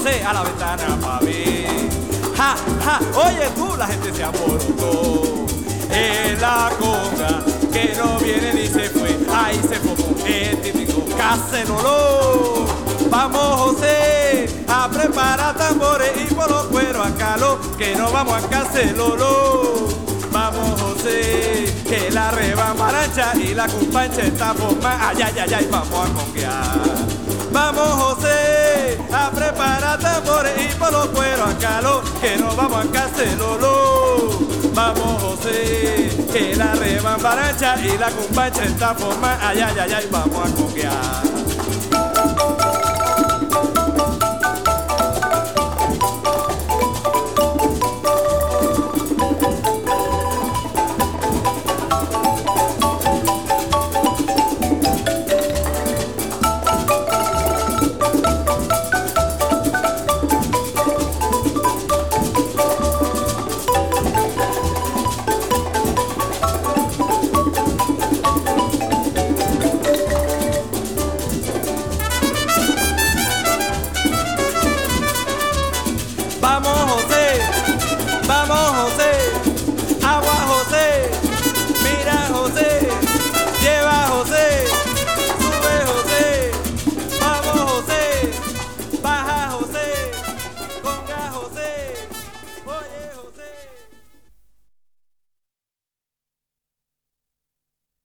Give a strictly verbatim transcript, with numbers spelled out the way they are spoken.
José a la ventana pa' ver. Ja, ja, oye tú, la gente se alborotó en la conga, que no viene ni se fue. Ahí se formó el típico caceroló. Vamos José a preparar tambores y por los cueros a calor, que no vamos a caceroló. Vamos José, que la rebambaracha y la cumpancha está formada. Ay, ay, ay, ay, vamos a conguear. Vamos José a preparar tambores y por los cueros a calor, que no vamos a caceroló. Vamos José, que la rebambaracha y la cumpancha está formada. Ay, ay, ay, ay, vamos a conguear.